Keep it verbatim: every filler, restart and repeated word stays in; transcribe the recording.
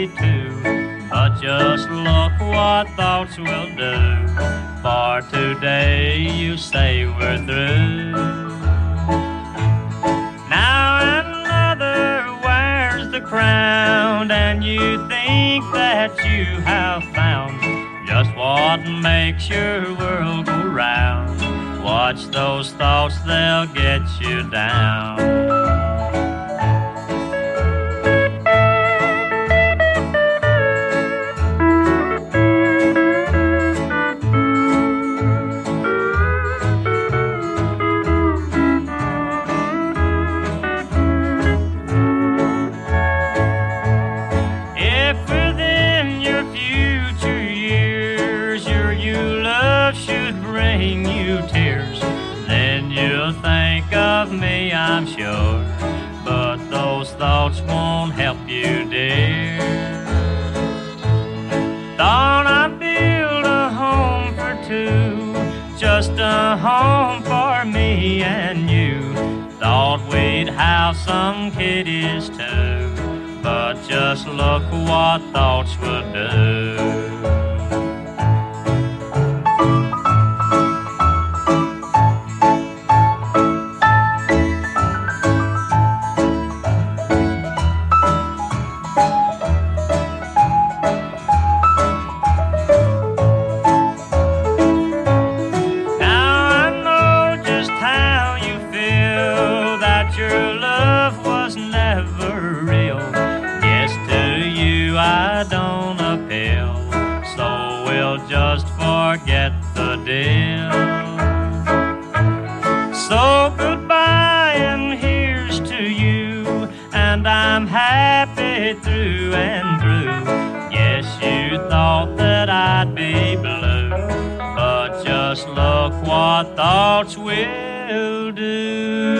too. But just look what thoughts will do. For today you say we're through. Now another wears the crown, and you think that you have found just what makes your world go round. Watch those thoughts, they'll get you down. Think of me, I'm sure, but those thoughts won't help you, dear. Thought I'd build a home for two, just a home for me and you. Thought we'd have some kitties too, but just look what thoughts would do. Your love was never real. Yes, to you I don't appeal, so we'll just forget the deal. So goodbye and here's to you, and I'm happy through and through. Yes, you thought that I'd be blue, but just look what thoughts will do.